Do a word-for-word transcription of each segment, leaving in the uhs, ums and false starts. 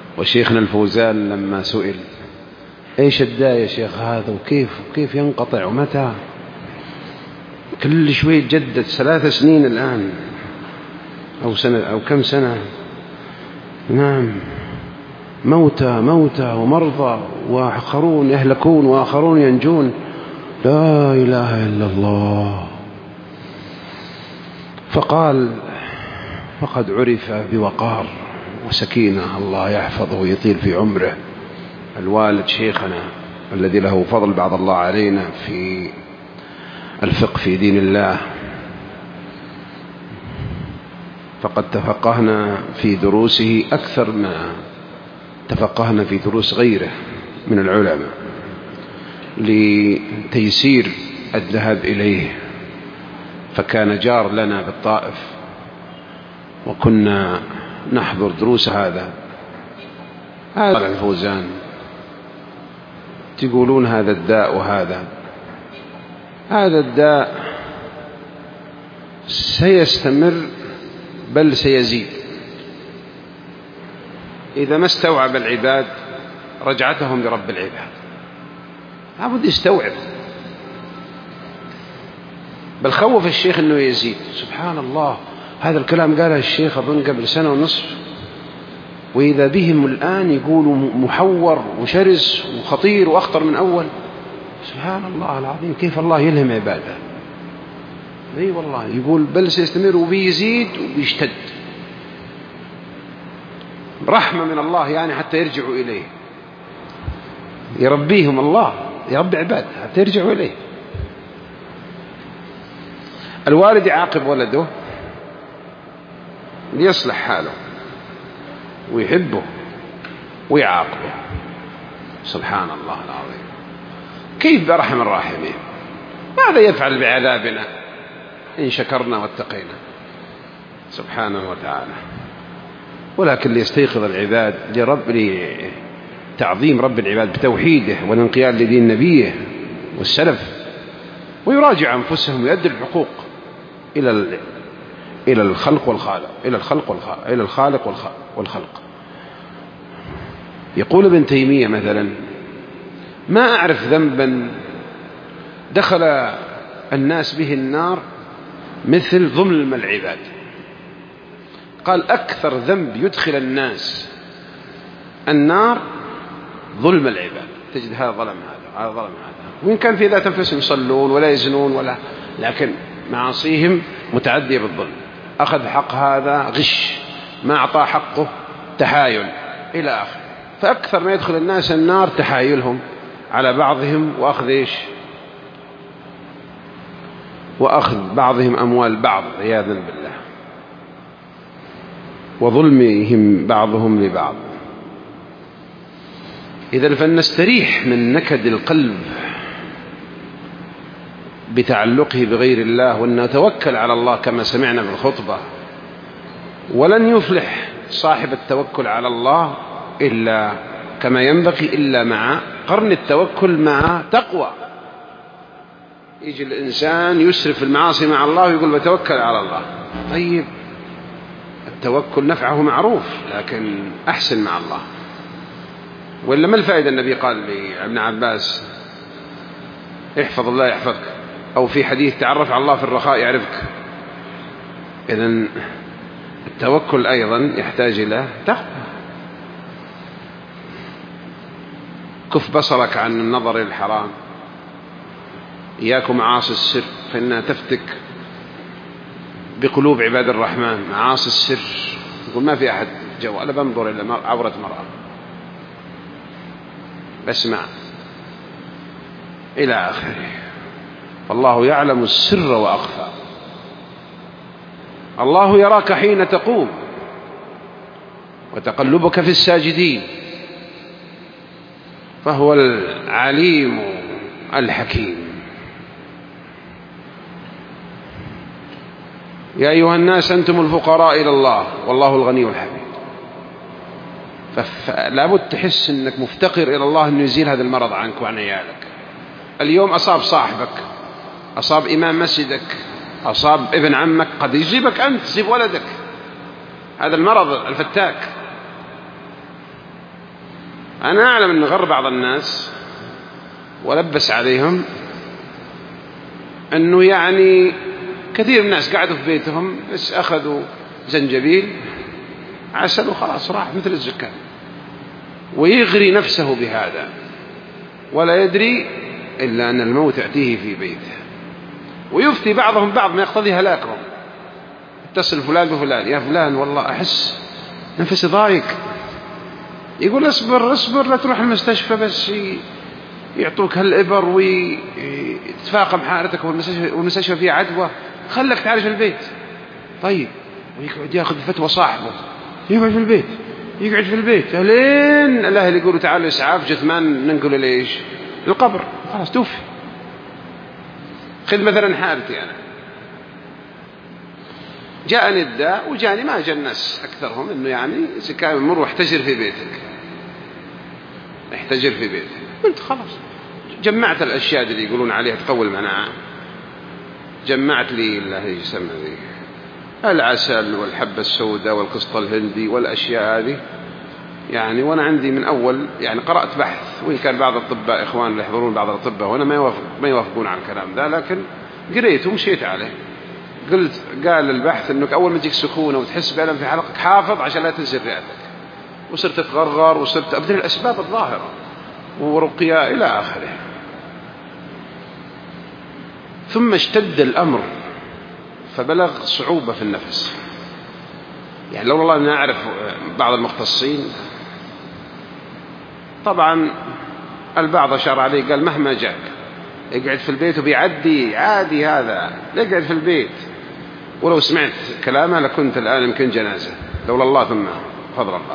وشيخنا الفوزان لما سئل ايش الداء يا شيخ هذا وكيف وكيف ينقطع ومتى، كل شوي يتجدد، ثلاث سنين الآن أو سنة أو كم سنة. نعم، موتى موتى ومرضى وآخرون يهلكون وآخرون ينجون، لا إله إلا الله. فقال فقد عرف بوقار وسكينة، الله يحفظه ويطيل في عمره، الوالد شيخنا الذي له فضل بعض الله علينا في الفقه في دين الله، فقد تفقهنا في دروسه أكثر ما تفقهنا في دروس غيره من العلماء لتيسير الذهاب إليه، فكان جار لنا بالطائف وكنا نحضر دروس هذا هذا الفوزان. تقولون هذا الداء وهذا هذا الداء سيستمر بل سيزيد إذا ما استوعب العباد رجعتهم لرب العباد. لابد يستوعب، بل خوف الشيخ أنه يزيد. سبحان الله، هذا الكلام قاله الشيخ أظن قبل سنة ونصف، وإذا بهم الآن يقولوا محور وشرس وخطير وأخطر من أول. سبحان الله العظيم، كيف الله يلهم عباده. اي والله، يقول بل سيستمر وبيزيد وبيشتد، رحمة من الله يعني حتى يرجعوا إليه، يربيهم الله، يربي عباده حتى يرجعوا إليه. الوالد يعاقب ولده ليصلح حاله ويحبه ويعاقبه. سبحان الله العظيم، كيف برحم الراحمين. ماذا يفعل بعذابنا إن شكرنا واتقينا سبحانه وتعالى. ولكن ليستيقظ العباد لرب لتعظيم رب العباد بتوحيده والانقياد لدين نبيه والسلف، ويراجع أنفسهم ويؤدي الحقوق إلى إلى الخلق والخالق إلى الخلق والخالق إلى الخالق والخلق. يقول ابن تيمية مثلا: ما أعرف ذنبا دخل الناس به النار مثل ظلم العباد. قال: أكثر ذنب يدخل الناس النار ظلم العباد. تجد هذا ظلم هذا هذا ظلم هذا، وإن كان في ذات أنفسهم يصلون ولا يزنون ولا، لكن معاصيهم متعدية بالظلم. أخذ حق هذا غش، ما أعطى حقه تحايل إلى آخر. فأكثر ما يدخل الناس النار تحايلهم على بعضهم وأخذ إيش وأخذ بعضهم أموال بعض عياذا بالله، وظلمهم بعضهم لبعض. إذن فلنستريح من نكد القلب بتعلقه بغير الله، وأن نتوكل على الله كما سمعنا بالخطبة. ولن يفلح صاحب التوكل على الله إلا كما ينبغي إلا مع قرن التوكل مع تقوى. يجي الإنسان يسرف المعاصي مع الله ويقول بتوكل على الله. طيب، التوكل نفعه معروف، لكن أحسن مع الله. وإلا ما الفائدة؟ النبي قال لابن عباس: احفظ الله يحفظك، أو في حديث: تعرف على الله في الرخاء يعرفك. إذن التوكل أيضا يحتاج إلى تقوى. كف بصرك عن النظر إلى الحرام، إياكم معاصي السر فإنها تفتك بقلوب عباد الرحمن. معاصي السر، يقول ما في أحد جوال بنظر إلى عورة مرأة، بسمع إلى آخره. فالله يعلم السر وأخفى. الله يراك حين تقوم وتقلبك في الساجدين، فهو العليم الحكيم. يا أيها الناس أنتم الفقراء إلى الله والله الغني الحميد. فلا بد تحس أنك مفتقر إلى الله أنه يزيل هذا المرض عنك وعن عيالك. اليوم أصاب صاحبك، أصاب إمام مسجدك، أصاب ابن عمك، قد يصيبك أنت، تصيب ولدك. هذا المرض الفتاك. أنا أعلم أن غر بعض الناس ولبس عليهم أنه يعني كثير من الناس قعدوا في بيتهم بس أخذوا زنجبيل عسل وخلاص راح مثل الزكام، ويغري نفسه بهذا ولا يدري إلا أن الموت يأتيه في بيته، ويفتي بعضهم بعض ما يقتضي هلاكهم. اتصل فلان بفلان، يا فلان والله أحس نفسي ضايق، يقول اصبر اصبر لا تروح المستشفى بس يعطوك هالإبر ويتفاقم حالتك والمستشفى فيها عدوى، خلك تعالج في البيت. طيب، ويقعد ياخذ فتوى صاحبه، يقعد في البيت يقعد في البيت لين الأهل يقولوا تعالوا إسعاف جثمان ننقل ليش القبر، خلاص توفي. خذ مثلا حالتي أنا، جاءني الداء وجاني ما جاء الناس أكثرهم إنه يعني إذا كان مر واحتجر في بيتك، احتجر في بيتك. قلت خلاص، جمعت الأشياء اللي يقولون عليها تقوي المناعة، جمعت لي الله يسمى ذي العسل والحبة السوداء والقسط الهندي والأشياء هذه يعني. وأنا عندي من أول يعني قرأت بحث، وإن كان بعض الأطباء إخوان اللي يحضرون بعض الأطباء وأنا ما يوافق ما يوافقون على الكلام ذا، لكن قريت ومشيت عليه. قلت قال البحث إنك أول ما تجيك سخونة وتحس بألم في حلقك حافظ عشان لا تنزل رئتك، وصرت تتغرغر وصرت أبدل الأسباب الظاهرة ورقية إلى آخره. ثم اشتد الأمر فبلغ صعوبة في النفس، يعني لو والله أنا أعرف بعض المختصين، طبعا البعض أشار عليه قال مهما جاك اقعد في البيت وبيعدي عادي، هذا اقعد في البيت. ولو سمعت كلامه لكنت الآن يمكن جنازة لولا الله ثم فضل الله.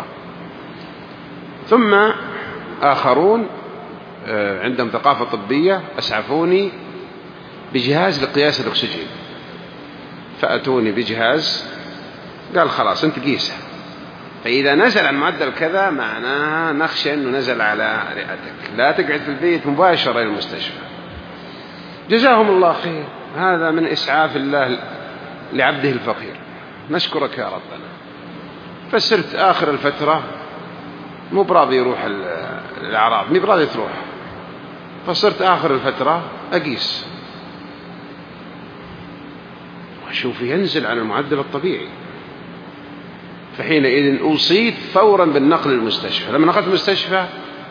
ثم آخرون عندهم ثقافة طبية أسعفوني بجهاز لقياس الأكسجين، فأتوني بجهاز قال خلاص أنت قيسه، فإذا نزل عن معدل كذا معناها نخشى أنه نزل على رئتك، لا تقعد في البيت مباشرة إلى المستشفى. جزاهم الله خير، هذا من إسعاف الله لعبده الفقير، نشكرك يا ربنا. فسرت آخر الفترة مو براضي يروح الأعراض، مو براضي تروح، فصرت آخر الفترة أقيس وأشوف ينزل عن المعدل الطبيعي. فحينئذ أوصيت فورا بالنقل للمستشفى. لما نقلت المستشفى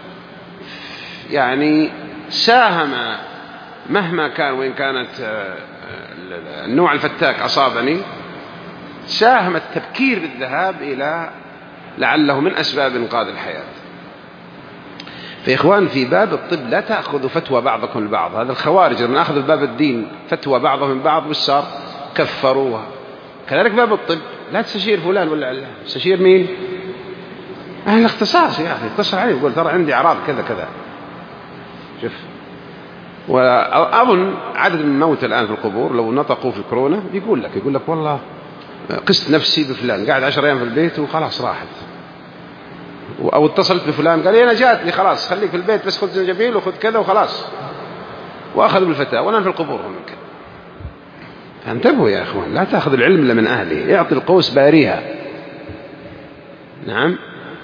يعني ساهم مهما كان، وإن كانت النوع الفتاك أصابني، ساهم التبكير بالذهاب إلى لعله من أسباب إنقاذ الحياة. فإخوان في باب الطب لا تأخذوا فتوى بعضكم البعض، هذا الخوارج لما أخذوا باب الدين فتوى بعضهم من بعض والسار كفروها. كذلك باب الطب لا تستشير فلان ولا علان، تستشير مين؟ أهل الاختصاص يا أخي، اتصل عليه وقول ترى عندي أعراض كذا كذا. شوف، وأظن عدد من الموت الآن في القبور لو نطقوا في كورونا يقول لك يقول لك والله قست نفسي بفلان قاعد عشر أيام في البيت وخلاص راحت، أو اتصلت بفلان قال لي أنا جاتني خلاص خليك في البيت بس خذ زنجبيل وخذ كذا وخلاص، وأخذوا بالفتاة وأنا في القبور هم كذا. فانتبهوا يا أخوان، لا تأخذ العلم إلا من أهله، يعطي القوس باريها. نعم.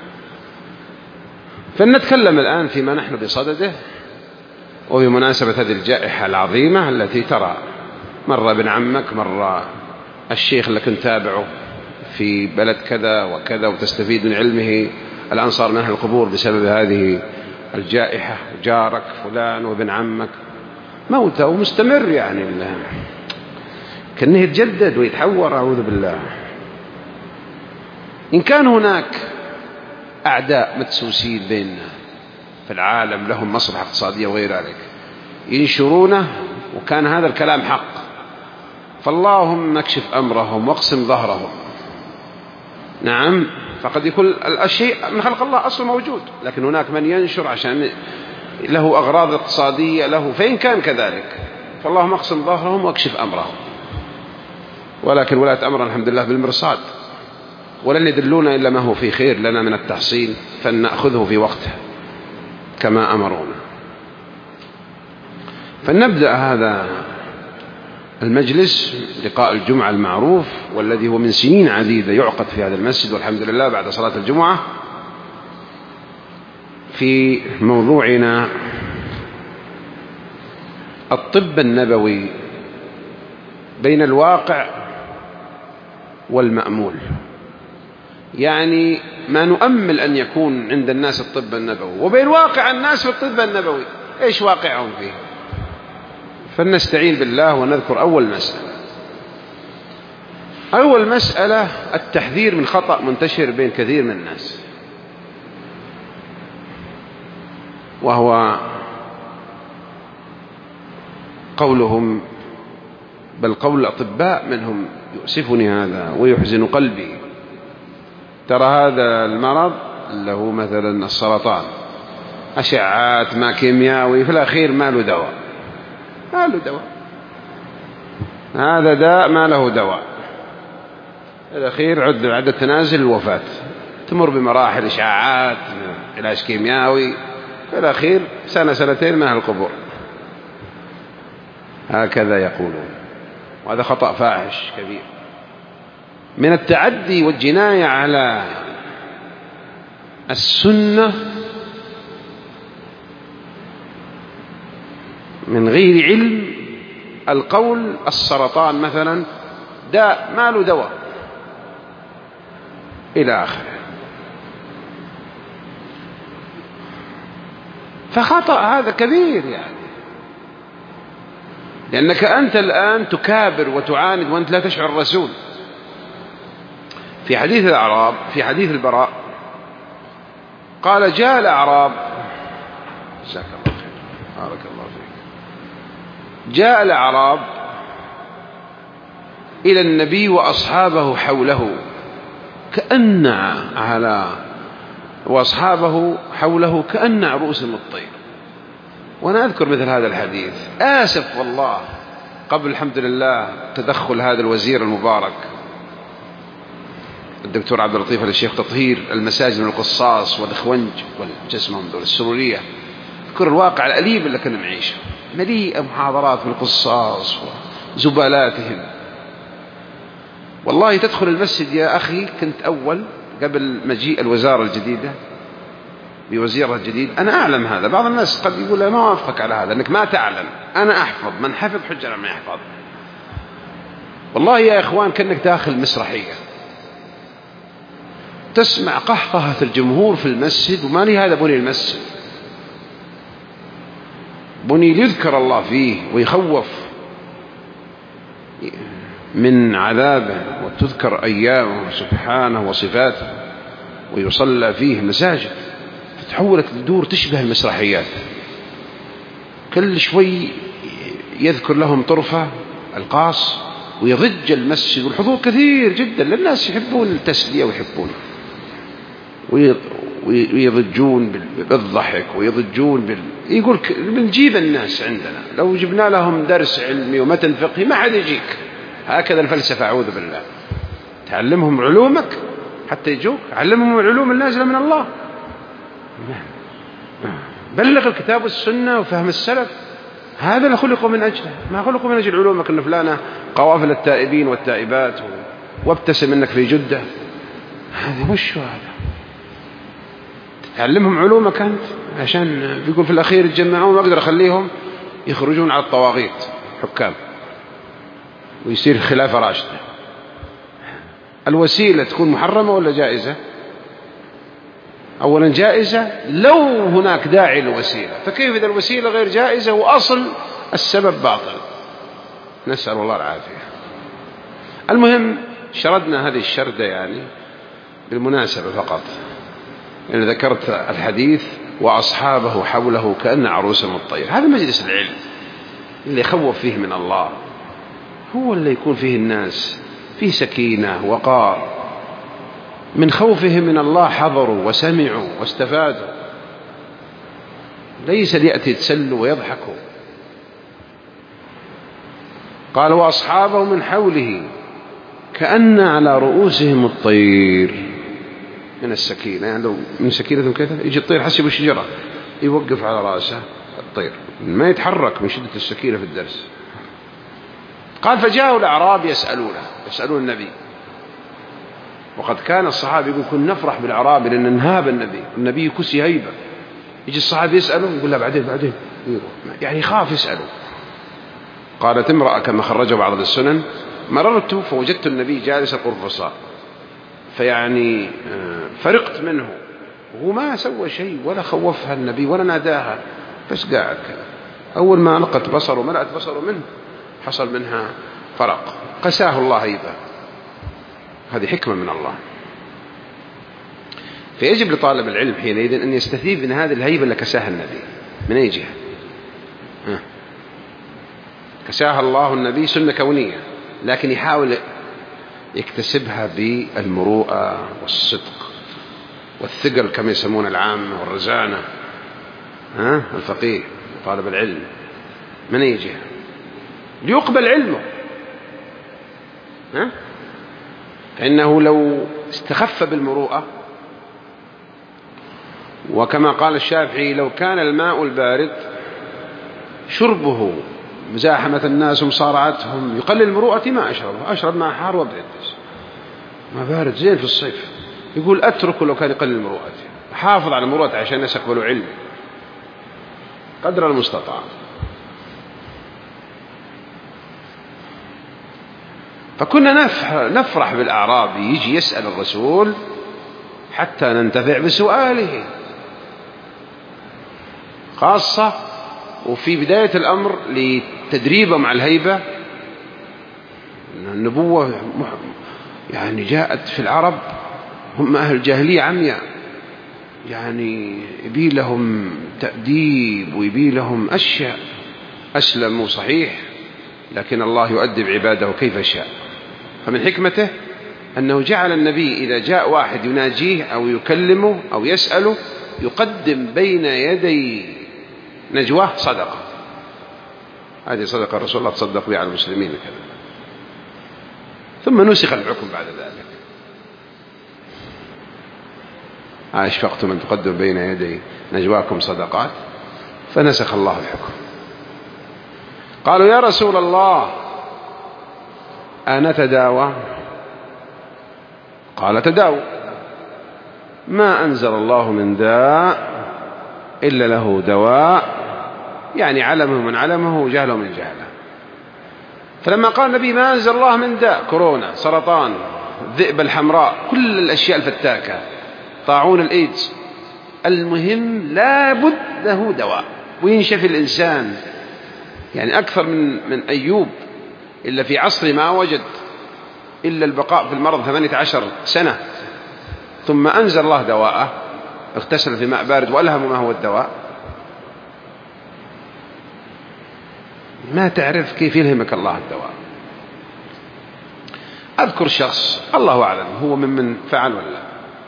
فلنتكلم الآن فيما نحن بصدده، وبمناسبة هذه الجائحة العظيمة التي ترى مرة ابن عمك، مرة الشيخ اللي كنت تابعه في بلد كذا وكذا وتستفيد من علمه، الآن صار من أهل القبور بسبب هذه الجائحة، جارك فلان وابن عمك موته ومستمر، يعني كأنه يتجدد ويتحور. أعوذ بالله. إن كان هناك أعداء مدسوسين بيننا في العالم لهم مصلحة اقتصادية وغير ذلك ينشرونه، وكان هذا الكلام حق، فاللهم اكشف أمرهم واقسم ظهرهم. نعم، فقد يكون الشيء من خلق الله أصله موجود، لكن هناك من ينشر عشان له أغراض اقتصادية له، فإن كان كذلك فاللهم اقسم ظهرهم واكشف أمرهم. ولكن ولاة أمرنا الحمد لله بالمرصاد، ولن يدلونا إلا ما هو في خير لنا من التحصيل، فلنأخذه في وقته كما أمرونا. فلنبدأ هذا المجلس لقاء الجمعة المعروف، والذي هو من سنين عديدة يعقد في هذا المسجد والحمد لله بعد صلاة الجمعة. في موضوعنا الطب النبوي بين الواقع والمأمول، يعني ما نؤمل أن يكون عند الناس الطب النبوي وبين واقع الناس في الطب النبوي، إيش واقعهم فيه؟ فلنستعين بالله ونذكر أول مسألة. أول مسألة التحذير من خطأ منتشر بين كثير من الناس، وهو قولهم، بل قول الأطباء منهم يؤسفني هذا ويحزن قلبي، ترى هذا المرض له مثلا السرطان، أشعات ما كيميائي، في الأخير ما له دواء، ما له دواء، هذا داء ما له دواء، في الأخير عد عدد تنازل الوفاة، تمر بمراحل إشعاعات علاج كيميائي، في الأخير سنة سنتين ما القبور. هكذا يقولون، وهذا خطأ فاحش كبير من التعدي والجناية على السنة من غير علم. القول السرطان مثلا داء ما له دواء إلى آخره، فخطأ هذا كبير يعني، لأنك أنت الآن تكابر وتعاند وأنت لا تشعر الرسول. في حديث الأعراب، في حديث البراء قال جاء الأعراب، جزاك الله خير بارك الله فيك، جاء الأعراب إلى النبي وأصحابه حوله كأن على وأصحابه حوله كأن رؤوسهم الطير. وأنا أذكر مثل هذا الحديث، آسف والله، قبل الحمد لله تدخل هذا الوزير المبارك الدكتور عبد اللطيف الشيخ تطهير المساجد من القصاص والإخونج والجسمهم دول السرورية، اذكر الواقع الأليم اللي كنا نعيشه، مليئة محاضرات من القصاص وزبالاتهم. والله تدخل المسجد يا أخي، كنت أول قبل مجيء الوزارة الجديدة بوزيرها الجديد، أنا أعلم هذا، بعض الناس قد يقول أنا ما أوافقك على هذا أنك ما تعلم، أنا أحفظ، من حفظ حجة على ما يحفظ. والله يا إخوان كأنك داخل مسرحية، تسمع قهقهة الجمهور في المسجد، وما لي هذا بني المسجد، بني ليذكر الله فيه ويخوف من عذابه وتذكر أيامه سبحانه وصفاته ويصلى فيه مساجد، فتحولت الدور تشبه المسرحيات، كل شوي يذكر لهم طرفة القاص ويضج المسجد، والحضور كثير جدا، للناس يحبون التسلية ويحبون ويضجون بالضحك ويضجون بال... يقول بنجيب الناس عندنا، لو جبنا لهم درس علمي ومتن فقهي ما حد يجيك. هكذا الفلسفة، أعوذ بالله، تعلمهم علومك حتى يجوك، علمهم العلوم النازلة من الله، بلغ الكتاب والسنة وفهم السلف، هذا اللي خلقوا من أجله، ما خلقوا من أجل علومك إن فلانة قوافل التائبين والتائبات وابتسم إنك في جدة، هذا وش هذا؟ تعلمهم علومك أنت عشان بيقول في الأخير يتجمعون وأقدر أخليهم يخرجون على الطواغيت حكام ويصير خلافة راشدة. الوسيلة تكون محرمة ولا جائزة؟ أولا جائزة لو هناك داعي للوسيلة، فكيف إذا الوسيلة غير جائزة وأصل السبب باطل؟ نسأل الله العافية. المهم شردنا هذه الشردة يعني بالمناسبة فقط، يعني ذكرت الحديث وأصحابه حوله كأن عروسهم الطير، هذا مجلس العلم اللي يخوف فيه من الله، هو اللي يكون فيه الناس فيه سكينة وقار، من خوفهم من الله حضروا وسمعوا واستفادوا، ليس ليأتي يتسلوا ويضحكوا. قال وأصحابه من حوله كأن على رؤوسهم الطير، من السكينة، يعني لو من سكينة كذا يجي الطير حسب الشجرة يوقف على رأسه الطير، ما يتحرك من شدة السكينة في الدرس. قال فجاءوا الأعراب يسألونه، يسألون النبي، وقد كان الصحابة يقول كنا نفرح بالأعراب لأن نهاب النبي، النبي كسي هيبة، يجي الصحابي يسأله يقول له بعدين بعدين، يعني يخاف يسأله. قالت امرأة كما خرجه بعض السنن: مررت فوجدت النبي جالس القرفصاء، فيعني فرقت منه، وهو ما سوى شيء ولا خوفها النبي ولا ناداها، بس قاعد كذا. أول ما ألقت بصر وملأت بصره منه حصل منها فرق، قساه الله هيبة. هذه حكمة من الله. فيجب لطالب العلم حينئذ أن يستفيد من هذه الهيبة اللي كساها النبي. من أي جهة؟ كساها الله النبي سنة كونية، لكن يحاول يكتسبها بالمروءة والصدق والثقل كما يسمون العامة والرزانة. ها الفقيه طالب العلم من أي جهة؟ ليقبل علمه. ها فإنه لو استخف بالمروءة، وكما قال الشافعي: لو كان الماء البارد شربه مزاحمة الناس ومصارعتهم يقلل مروءتي ما أشربه، أشرب ماء حار وابرد، ما بارد زين في الصيف. يقول أتركه لو كان يقلل مروءتي، حافظ على مروءتي عشان الناس يقبلوا علمي قدر المستطاع. فكنا نفرح بالأعرابي يجي يسأل الرسول حتى ننتفع بسؤاله، خاصة وفي بداية الأمر لتدريبهم على الهيبة. النبوة يعني جاءت في العرب، هم أهل الجاهلية عمياء، يعني يبي لهم تأديب ويبي لهم أشياء. أسلموا صحيح، لكن الله يؤدب عباده كيف شاء. فمن حكمته أنه جعل النبي إذا جاء واحد يناجيه أو يكلمه أو يسأله يقدم بين يدي نجواه صدقة. هذه صدقة رسول الله تصدق بها على المسلمين كذا. ثم نسخ الحكم بعد ذلك: أشفقتم أن تقدم بين يدي نجواكم صدقات، فنسخ الله الحكم. قالوا: يا رسول الله أنتداوى؟ قال: تداوى، ما أنزل الله من داء إلا له دواء، يعني علمه من علمه وجهله من جهله. فلما قال النبي ما أنزل الله من داء، كورونا، سرطان، الذئبة الحمراء، كل الأشياء الفتاكة، طاعون الإيدز، المهم لابد له دواء وينشفي الإنسان. يعني أكثر من من أيوب إلا في عصر ما وجد إلا البقاء في المرض ثمانية عشر سنة، ثم أنزل الله دواءه، اغتسل في ماء بارد وألهم ما هو الدواء. ما تعرف كيف يلهمك الله الدواء. أذكر شخص الله أعلم هو من من فعل ولا،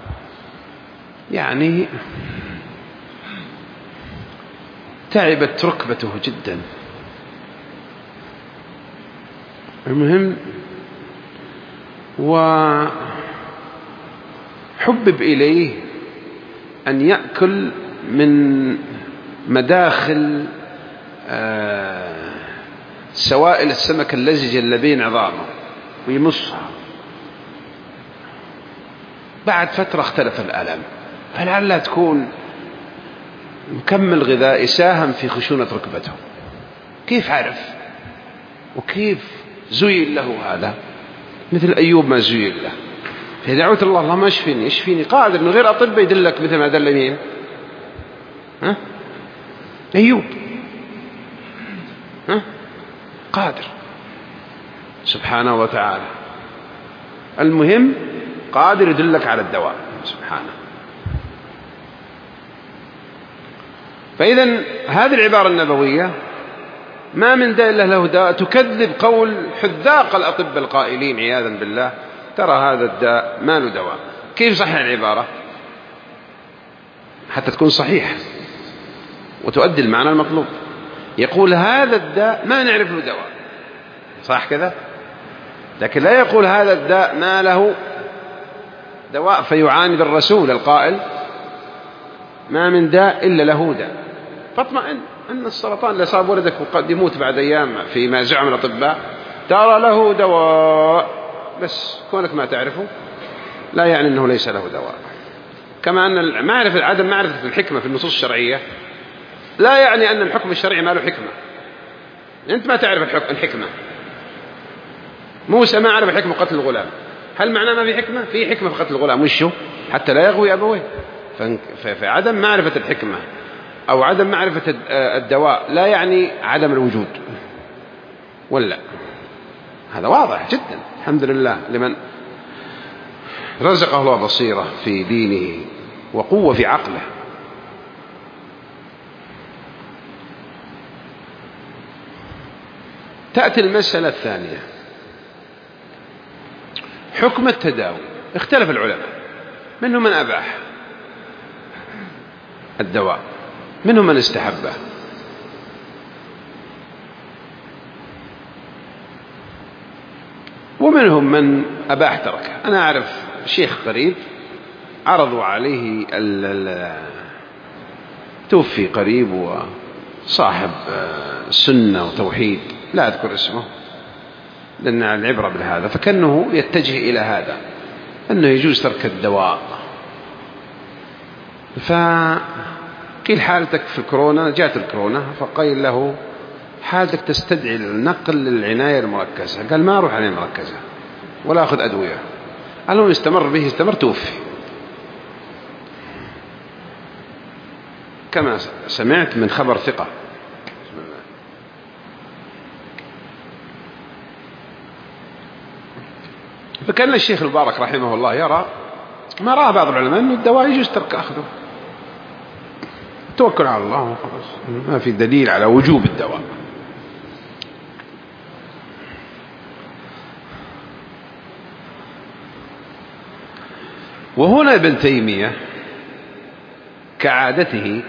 يعني تعبت ركبته جدا. المهم وحبب إليه أن يأكل من مداخل سوائل السمك اللزجة اللي بين عظامه ويمصها. بعد فترة اختلف الألم، فلعلها تكون مكمل غذائي ساهم في خشونة ركبته. كيف عرف وكيف زين له هذا؟ مثل أيوب ما زين له. في دعوة الله: اللهم اشفيني اشفيني، قادر من غير أطباء يدلك مثل ما دل مين؟ ها؟ أيوب. ها؟ قادر سبحانه وتعالى. المهم قادر يدلك على الدواء سبحانه. فإذا هذه العبارة النبوية: ما من داء إلا له دواء، تكذب قول حذاق الأطباء القائلين عياذا بالله: ترى هذا الداء ما له دواء. كيف صحيح العبارة حتى تكون صحيح وتؤدي المعنى المطلوب؟ يقول هذا الداء ما نعرف له دواء، صح كذا؟ لكن لا يقول هذا الداء ما له دواء فيعاند الرسول القائل: ما من داء إلا له داء. فاطمئن أن السرطان اللي صاب ولدك وقد يموت بعد أيام فيما زعم الأطباء ترى له دواء، بس كونك ما تعرفه لا يعني أنه ليس له دواء. كما أن معرفة عدم معرفة الحكمة في النصوص الشرعية لا يعني أن الحكم الشرعي ما له حكمة. أنت ما تعرف الحكمة. موسى ما عرف حكمة قتل الغلام، هل معناه ما في حكمة؟ في حكمة في قتل الغلام، وشه حتى لا يغوي أبويه. فعدم معرفة الحكمة أو عدم معرفة الدواء لا يعني عدم الوجود، ولا هذا واضح جدا. الحمد لله لمن رزقه الله بصيرة في دينه وقوة في عقله. تأتي المسألة الثانية، حكم التداوي. اختلف العلماء، منهم من أباح الدواء، منهم من استحبه. ومنهم من أباح تركه. أنا أعرف شيخ قريب عرضوا عليه توفي قريب وصاحب سنة وتوحيد، لا أذكر اسمه لأن العبرة بهذا، فكأنه يتجه إلى هذا أنه يجوز ترك الدواء. فقيل حالتك في الكورونا، جاءت الكورونا، فقيل له حالتك تستدعي النقل للعناية المركزة. قال ما أروح عناية مركزة ولا أخذ أدوية. قال له استمر به استمر توفي. كما سمعت من خبر ثقة. فكان الشيخ المبارك رحمه الله يرى ما رأى بعض العلماء أن الدواء يجوز ترك أخذه، توكل على الله وخلاص، ما في دليل على وجوب الدواء. وهنا ابن تيمية كعادته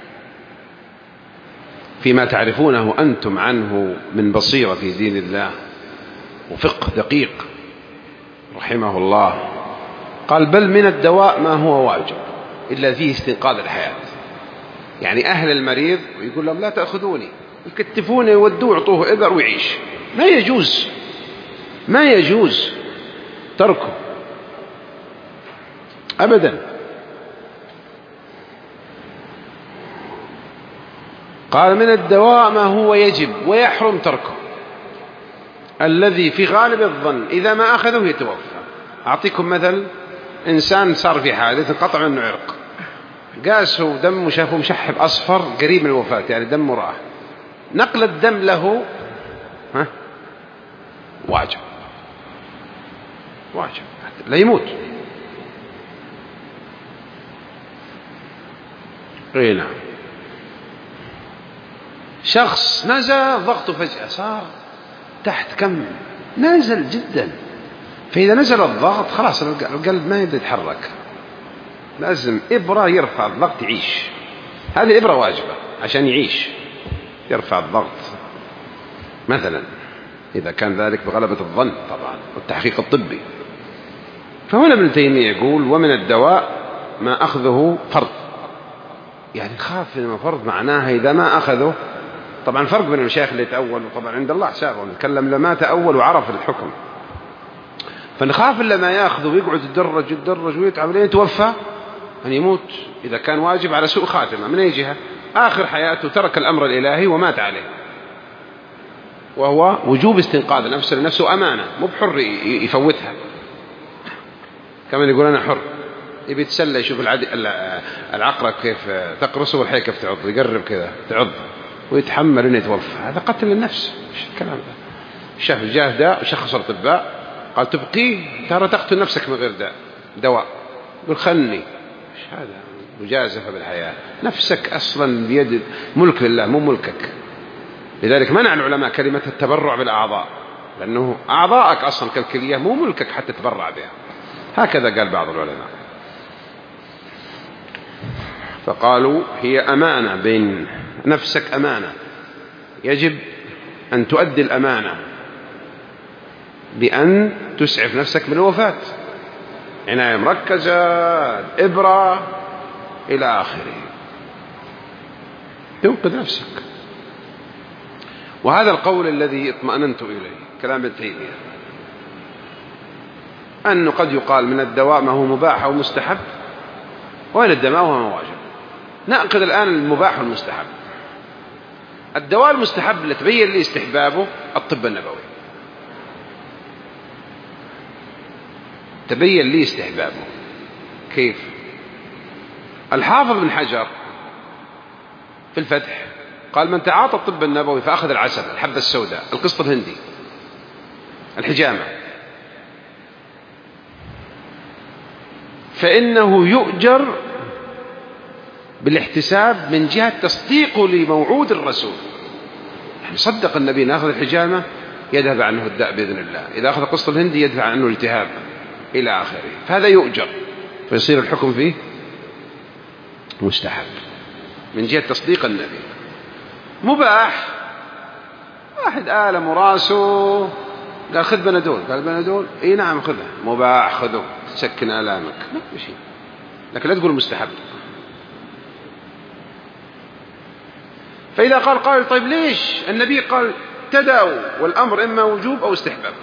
فيما تعرفونه أنتم عنه من بصيرة في دين الله وفقه دقيق رحمه الله، قال بل من الدواء ما هو واجب إلا فيه استنقاذ الحياة. يعني أهل المريض يقول لهم لا تأخذوني، يكتفونه يودوه يعطوه إذر ويعيش. ما يجوز، ما يجوز تركه أبدا. قال من الدواء ما هو يجب ويحرم تركه، الذي في غالب الظن إذا ما أخذه يتوفى. أعطيكم مثل، إنسان صار في حادث انقطع منه عرق، قاسوا دم وشافوا مشحب أصفر قريب من الوفاة، يعني دم راح، نقل الدم له ها واجب، واجب لا يموت. اي نعم. شخص نزل ضغطه فجأة صار تحت كم، نازل جدا، فإذا نزل الضغط خلاص القلب ما يقدر يتحرك، لازم إبرة يرفع الضغط يعيش. هذه الإبرة واجبة عشان يعيش، يرفع الضغط مثلا، إذا كان ذلك بغلبة الظن طبعا والتحقيق الطبي. فهنا ابن تيمية يقول ومن الدواء ما أخذه فرض، يعني خاف من فرض معناها إذا ما أخذه. طبعا فرق بين المشايخ اللي تأول وطبعا عند الله حسابه، نتكلم لما تأول وعرف الحكم، فنخاف لما يأخذه ويقعد يتدرج يتدرج ويتعب لين يتوفى أن يموت إذا كان واجب على سوء خاتمة. من أي جهة؟ آخر حياته ترك الأمر الإلهي ومات عليه، وهو وجوب استنقاذ نفسه لنفسه أمانة، مو بحر يفوتها. كمان يقول أنا حر، يبي يتسلى يشوف العقرب كيف تقرصه والحية كيف تعض، يقرب كذا تعض ويتحمل إنه يتوفى. هذا قتل النفس. إيش الكلام ده؟ شاف جاه داء وشخص الأطباء قال تبقيه ترى تقتل نفسك من غير داء دواء، يقول خلني. إيش هذا؟ مجازفة بالحياة. نفسك أصلا بيد ملك لله مو ملكك. لذلك منع العلماء كلمة التبرع بالأعضاء، لأنه أعضاءك أصلا كالكلية مو ملكك حتى تتبرع بها. هكذا قال بعض العلماء. فقالوا هي أمانة، بين نفسك أمانة، يجب أن تؤدي الأمانة بأن تسعف نفسك من الوفاة، عناية مركزة، إبرة إلى آخره، تنقذ نفسك. وهذا القول الذي اطمأننت إليه كلام ابن تيمية، أنه قد يقال من الدواء ما هو مباح أو مستحب، وين الدماء وهو واجب. نأخذ الآن المباح والمستحب. الدواء المستحب اللي تبين لي استحبابه الطب النبوي، تبين لي استحبابه كيف؟ الحافظ بن حجر في الفتح قال: من تعاطى الطب النبوي فأخذ العسل، الحبة السوداء، القسط الهندي، الحجامة، فإنه يؤجر بالاحتساب من جهة تصديقه لموعود الرسول. يعني صدق النبي ناخذ الحجامة يذهب عنه الداء بإذن الله، إذا أخذ قسط الهندي يدفع عنه الالتهاب إلى آخره، فهذا يؤجر، فيصير الحكم فيه مستحب من جهة تصديق النبي. مباح، واحد آلم راسه قال خذ بنادول، قال بنادول اي نعم خذه، مباح خذه تسكن آلامك، ما شيء، لكن لا تقول مستحب. فإذا قال قائل: طيب ليش النبي قال تداووا والأمر إما وجوب أو استحباب؟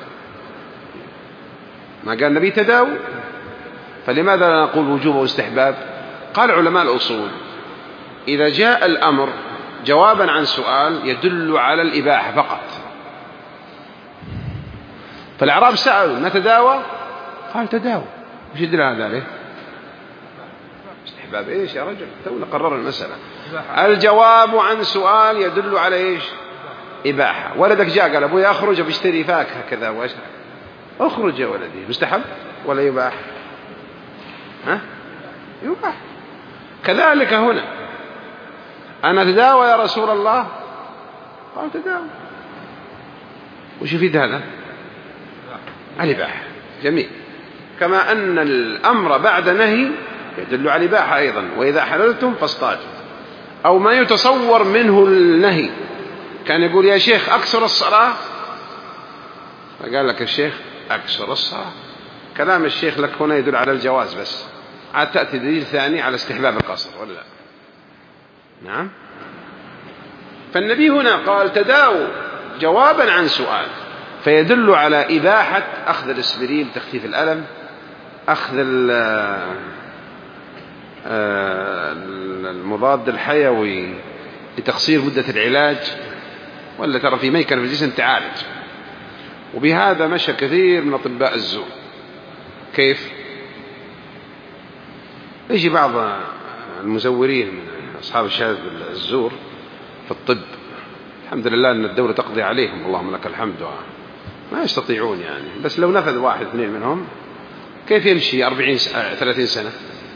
ما قال النبي تداووا، فلماذا لا نقول وجوب أو استحباب؟ قال علماء الأصول: إذا جاء الأمر جوابا عن سؤال يدل على الإباحة فقط. فالأعراب سألوا: ما تداوى؟ قال تداوى. وش يدل على ذلك؟ استحباب إيش يا رجل؟ تونا قرر المسألة. الجواب عن سؤال يدل على إيش؟ إباحة. ولدك جاء قال: أبوي أخرج بشتري فاكهة كذا وأشرب، أخرج يا ولدي، مستحب ولا يباح؟ ها؟ يباح. كذلك هنا، أنا تداوى يا رسول الله؟ قال تداوى. وش يفيد هذا؟ الإباحة. جميل. كما أن الأمر بعد نهي يدل على الإباحة أيضا: وإذا حللتم فاصطادوا. أو ما يتصور منه النهي، كان يقول: يا شيخ أكثر الصلاة، فقال لك الشيخ أكثر الصلاة. كلام الشيخ لك هنا يدل على الجواز بس، عاد تأتي دليل ثاني على استحباب القصر ولا لا؟ نعم. فالنبي هنا قال تداووا جوابا عن سؤال، فيدل على إباحة أخذ الإسبرين تخفيف الألم، أخذ المضاد الحيوي لتقصير مدة العلاج، ولا ترى في ميكنة في الجسم تعالج. وبهذا مشى كثير من أطباء الزور. كيف؟ يجي بعض المزورين من أصحاب الشهادة الزور في الطب، الحمد لله أن الدولة تقضي عليهم، اللهم لك الحمد، ما يستطيعون يعني، بس لو نفذ واحد اثنين منهم كيف يمشي أربعين ثلاثين سنة؟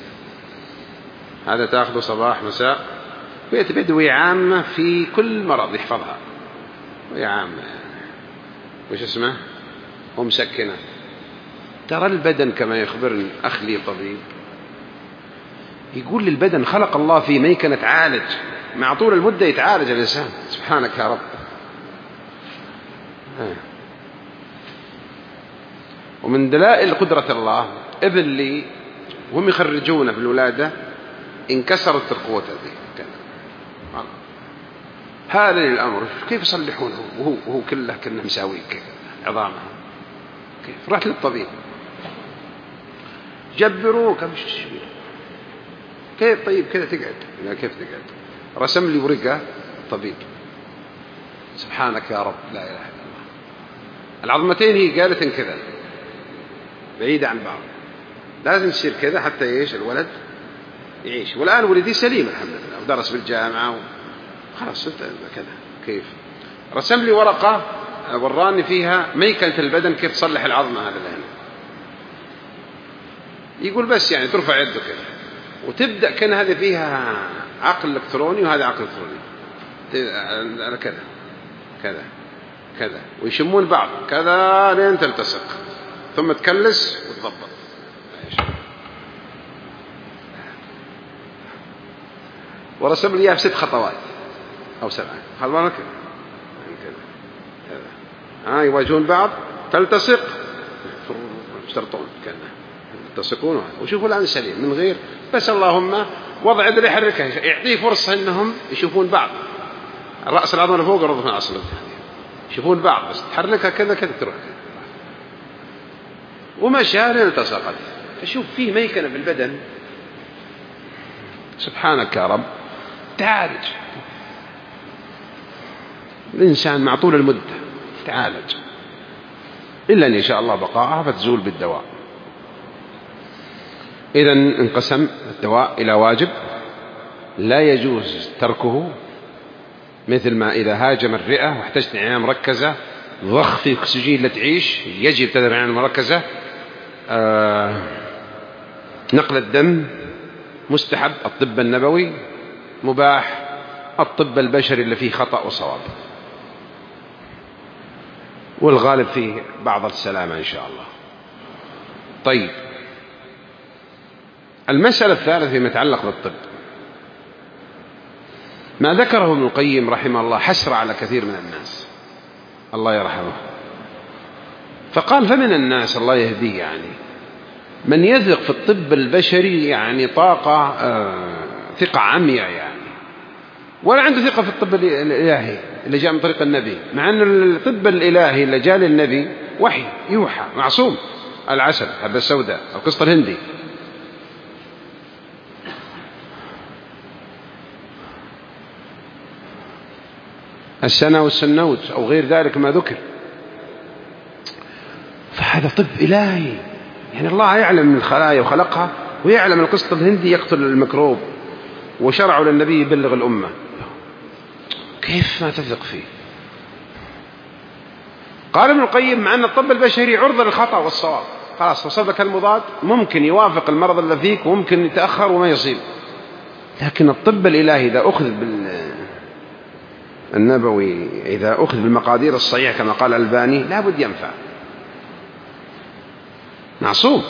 هذا تأخذه صباح مساء، ويتبدوي عامة في كل مرض يحفظها، وهي عامة يعني. وش اسمه؟ ومسكنة. ترى البدن كما يخبرني أخ لي طبيب، يقول للبدن خلق الله فيه ميكنة تعالج، مع طول المدة يتعالج الإنسان. سبحانك يا رب. ومن دلائل قدرة الله ابن لي وهم يخرجونه في الولادة انكسرت ترقوته ذي، هذا الأمر كيف يصلحونه وهو, وهو كله كأنه مساوي عظامه؟ كيف؟ رحت للطبيب جبروك كيف؟ طيب كذا تقعد. لا كيف تقعد؟ رسم لي ورقة طبيب. سبحانك يا رب، لا إله إلا الله. العظمتين هي قالت كذا بعيدة عن بعض، لازم تصير كذا حتى يعيش الولد يعيش. والآن ولدي سليم الحمد لله، ودرس بالجامعة خلاص كذا. كيف؟ رسم لي ورقة وراني فيها ميكنة البدن كيف تصلح العظمة هذا الآن. يقول بس يعني ترفع يده كذا وتبدأ، كان هذه فيها عقل إلكتروني وهذا عقل إلكتروني، كذا كذا كذا، ويشمون بعض كذا لين تلتصق، ثم تكلس وتضبط. ورسم لي إياه بست خطوات أو سبعة، خل بالك كذا كذا، ها يواجهون بعض تلتصق يشترطون كذا يلتصقون، وشوفوا الآن سليم من غير، بس اللهم وضع يده يحركها، يعطيه فرصة إنهم يشوفون بعض، الرأس العظمى اللي فوق والرضف الأصل يشوفون بعض، بس تحركها كذا كذا تروح، ومشى لين التصقت. فشوف فيه ميكنة في البدن سبحانك يا رب تعالج. الإنسان مع طول المدة تعالج إلا أن يشاء الله بقاءها فتزول بالدواء. إذن انقسم الدواء إلى واجب لا يجوز تركه، مثل ما إذا هاجم الرئة واحتجت عناية مركزة ضخ في أكسجين لتعيش يجب تذهب عناية مركزة. آه نقل الدم مستحب، الطب النبوي مباح، الطب البشري اللي فيه خطأ وصواب، والغالب فيه بعض السلامة إن شاء الله. طيب، المسألة الثالثة فيما يتعلق بالطب ما ذكره ابن القيم رحمه الله حسرة على كثير من الناس الله يرحمه، فقال: فمن الناس الله يهديه يعني من يثق في الطب البشري يعني طاقة آه ثقة عمية يعني، ولا عنده ثقة في الطب الإلهي اللي جاء من طريق النبي، مع أن الطب الإلهي اللي جاء للنبي وحي يوحى معصوم، العسل، حبة السوداء، القسط الهندي. السنة والسنوت أو غير ذلك ما ذكر، فهذا طب إلهي، يعني الله يعلم من الخلايا وخلقها، ويعلم القسط الهندي يقتل الميكروب، وشرعه للنبي يبلغ الأمة، كيف ما تثق فيه؟ قال ابن القيم: مع أن الطب البشري عرضة للخطأ والصواب، خلاص وصل لك المضاد ممكن يوافق المرض اللي فيك وممكن يتأخر وما يصيب، لكن الطب الإلهي إذا أخذ بالنبوي إذا أخذ بالمقادير الصحيحة كما قال الألباني لا بد ينفع، معصوم.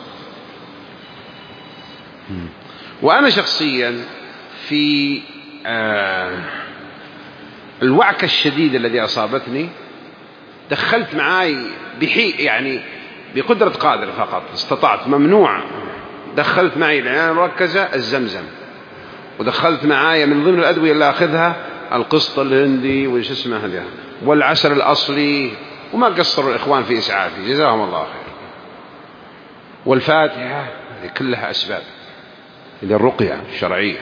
وأنا شخصيا في آه الوعكة الشديدة الذي أصابتني دخلت معاي بحي يعني بقدرة قادر فقط استطعت، ممنوع، دخلت معي العناية المركزة الزمزم، ودخلت معايا من ضمن الأدوية اللي أخذها القسط الهندي وش اسمه هذا والعسل الأصلي، وما قصروا الإخوان في إسعافي جزاهم الله خير، والفاتحة، هذه كلها أسباب للرقية الشرعية.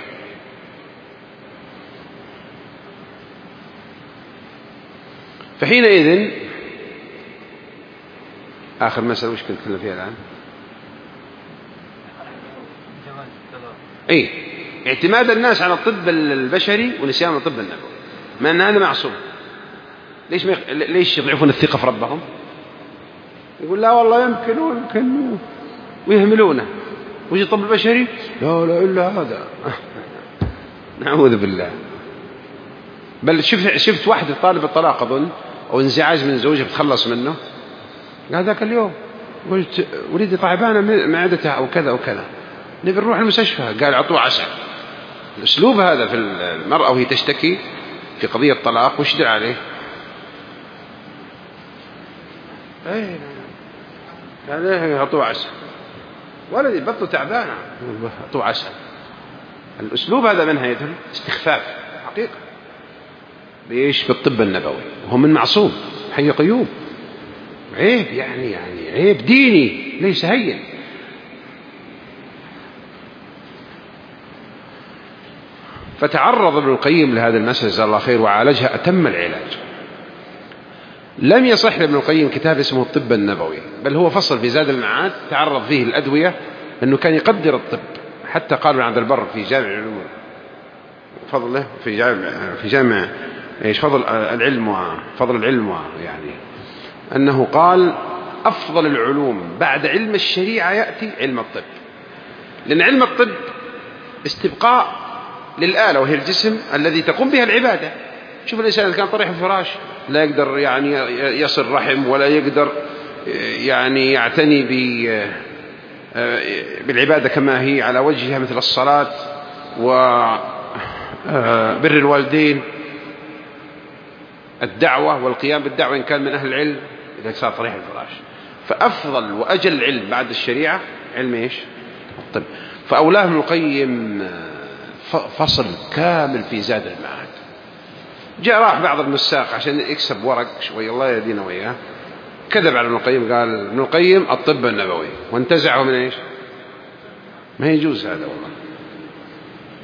فحينئذ آخر مسألة وش كنت نتكلم فيها الآن؟ إيه، اعتماد الناس على الطب البشري ونسيان الطب النبوي، ما أن هذا معصوم. ليش ما يخ... ليش يضعفون الثقة في ربهم؟ يقول لا والله يمكن ويمكن ويهملونه، ويجي الطب البشري لا لا إلا هذا نعوذ بالله. بل شفت شفت واحدة طالب الطلاق أظن أو انزعاج من زوجها بتخلص منه، قال ذاك اليوم قلت وليدي تعبانة معدتها أو كذا وكذا، نبي نروح المستشفى، قال عطوه عسل. الأسلوب هذا في المرأة وهي تشتكي في قضية طلاق وش دل عليه؟ ايه قال ايه عطوه عسل، ولدي بطه تعبانة عطوه عسل. الأسلوب هذا من هيئته استخفاف حقيقة بإيش؟ بالطب النبوي، وهو من معصوم حي قيوم، عيب يعني يعني عيب ديني ليس هين. فتعرض ابن القيم لهذا المسألة جزاه الله خير وعالجها أتم العلاج. لم يصح لابن القيم كتاب اسمه الطب النبوي، بل هو فصل في زاد المعاد تعرض فيه الأدوية، أنه كان يقدر الطب، حتى قالوا عند البر في جامع العلوم فضله في جامع في جامع ايش فضل العلم وفضل العلم يعني أنه قال أفضل العلوم بعد علم الشريعة يأتي علم الطب، لأن علم الطب استبقاء للآلة وهي الجسم الذي تقوم بها العبادة. شوف الإنسان إذا كان طريح الفراش لا يقدر يعني يصل رحم ولا يقدر يعني يعتني بالعبادة كما هي على وجهها مثل الصلاة وبر الوالدين، الدعوة والقيام بالدعوة إن كان من أهل العلم، إذا صار طريح الفراش. فأفضل وأجل علم بعد الشريعة علم إيش؟ الطب. فأولاه ابن القيم فصل كامل في زاد المعاد. جاء راح بعض المساق عشان يكسب ورق شوي الله يهدينا وياه، كذب على ابن القيم، قال ابن القيم الطب النبوي، وانتزعه من إيش؟ ما يجوز هذا والله.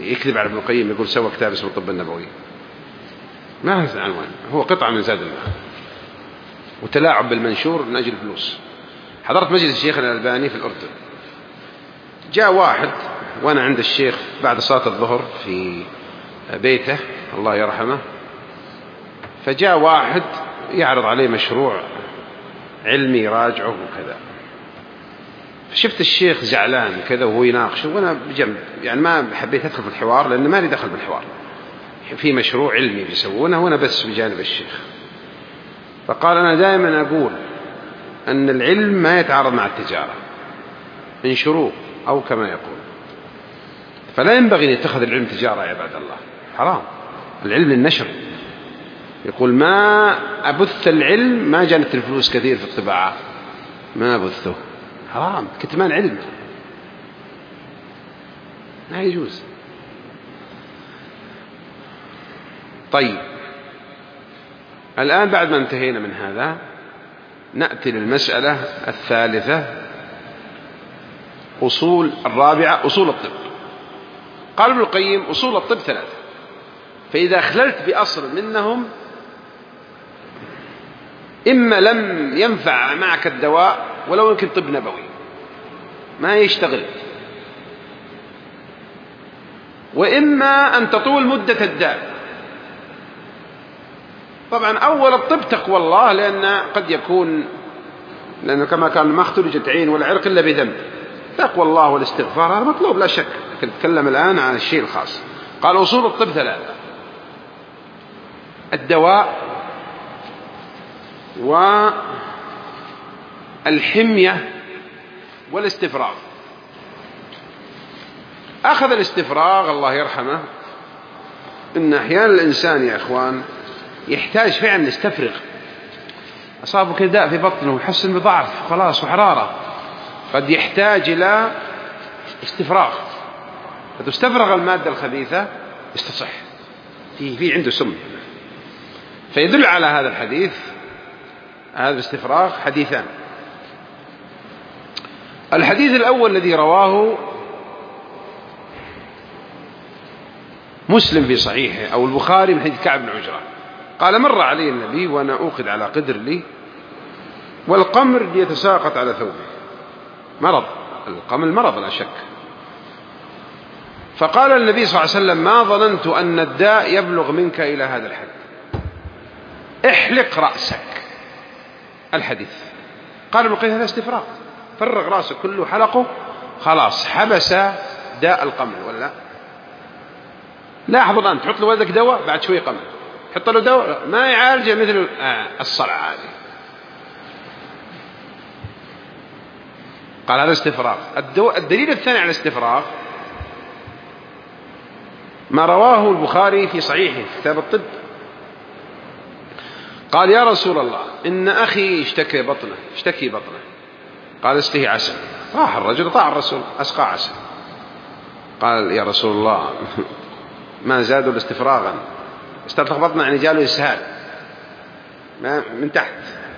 يكذب على ابن القيم يقول سوى كتاب اسمه الطب النبوي، ما هذا العنوان، هو قطعة من زاد المعاد وتلاعب بالمنشور من أجل فلوس. حضرت مجلس الشيخ الألباني في الأردن، جاء واحد وأنا عند الشيخ بعد صلاة الظهر في بيته الله يرحمه، فجاء واحد يعرض عليه مشروع علمي يراجعه وكذا، شفت الشيخ زعلان كذا وهو يناقشه وأنا بجنب، يعني ما حبيت أدخل في الحوار لأن ما لي دخل بالحوار، في مشروع علمي بيسوونه وأنا بس بجانب الشيخ. فقال أنا دائما أقول أن العلم ما يتعارض مع التجارة، انشروه أو كما يقول، فلا ينبغي أن يتخذ العلم تجارة يا عباد الله، حرام. العلم للنشر، يقول ما أبث العلم، ما جانت الفلوس كثير في الطباعة ما أبثه، حرام، كتمان علم ما يجوز. طيب الآن بعد ما انتهينا من هذا نأتي للمسألة الثالثة، أصول الرابعة أصول الطب. قال ابن القيم أصول الطب ثلاثة، فإذا خللت بأصل منهم إما لم ينفع معك الدواء ولو يمكن طب نبوي ما يشتغل، وإما أن تطول مدة الداء. طبعا أول الطب تقوى الله، لأن قد يكون لأنه كما كان ما اختلجت عين ولا عرق إلا بذنب، تقوى الله والاستغفار هذا مطلوب لا شك، لكن نتكلم الآن عن الشيء الخاص. قال أصول الطب ثلاثة: الدواء والحمية والاستفراغ. أخذ الاستفراغ الله يرحمه، إن أحيانا الإنسان يا إخوان يحتاج فعلا يستفرغ، أصابه كداء في بطنه ويحسن بضعف خلاص وحرارة، قد يحتاج إلى استفراغ، فتستفرغ المادة الخبيثة يستصح، في في عنده سم. فيدل على هذا الحديث هذا الاستفراغ حديثان. الحديث الأول الذي رواه مسلم في صحيحه أو البخاري من حديث كعب بن عجرة قال: مر علي النبي وأنا أوقد على قدر لي والقمر يتساقط على ثوبه. مرض، القمل مرض لا شك. فقال النبي صلى الله عليه وسلم: ما ظننت أن الداء يبلغ منك إلى هذا الحد، احلق رأسك. الحديث قال ابن القيم: هذا استفراغ، فرغ رأسه كله حلقه خلاص حبس داء القمل. ولا لاحظوا الآن، تحط له ولدك دواء بعد شوي قمل، حط له دواء ما يعالجه مثل الصلع هذه. قال هذا استفراغ. الدليل الثاني على الاستفراغ ما رواه البخاري في صحيحه في كتاب الطب. قال: يا رسول الله إن أخي اشتكي بطنه اشتكي بطنه قال: اسقه عسل. راح الرجل طاع الرسول أسقى عسل. قال: يا رسول الله ما زادوا الاستفراغا، استطلق بطنه يعني جاله إسهال من تحت.